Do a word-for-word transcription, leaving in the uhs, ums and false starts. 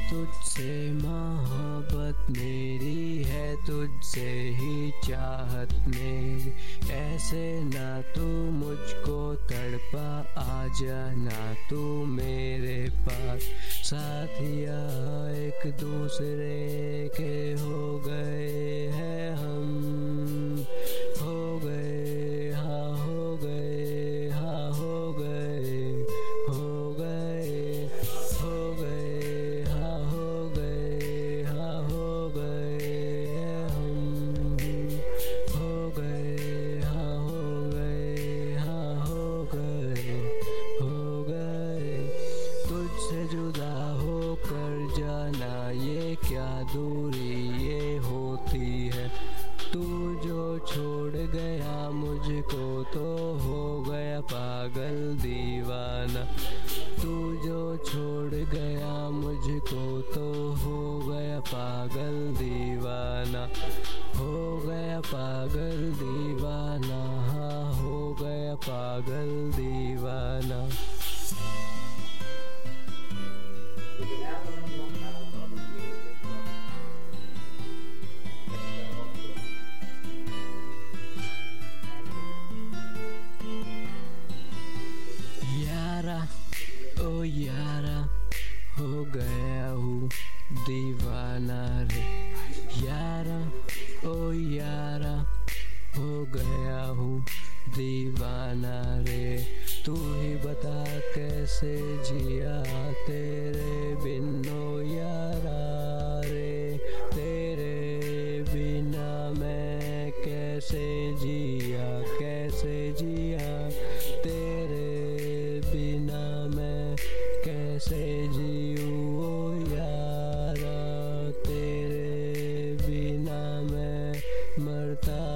तुझसे मोहब्बत मेरी है, तुझसे ही चाहत मेरी। ऐसे ना तू मुझको तड़पा, आ जाना तू मेरे पास। साथिया एक दूसरे के हो गए हैं हम, हो गए हाँ हो गए हाँ हो गए हो गए हो गए हाँ हो गए हाँ हो गए हम, हो गए हाँ हो गए हाँ हो गए हो गए। तुझसे जुदा होकर जाना ये क्या दूरी ये होती है। तू जो छोड़ गया मुझको तो हो गया पागल दीवाना। तू जो छोड़ गया मुझको तो हो गया पागल दीवाना, हो गया पागल दीवाना, हाँ हो गया पागल दीवाना। यारा ओ यारा हो गया हूँ दीवाना रे। यारा ओ यारा हो गया हूँ दीवाना रे। तू ही बता कैसे जिया तेरे बिन ओ यारा रे। तेरे बिना मैं कैसे जिया कैसे जिया। तेरे बिना मैं कैसे जीऊँ ओ यारा। तेरे बिना मैं मरता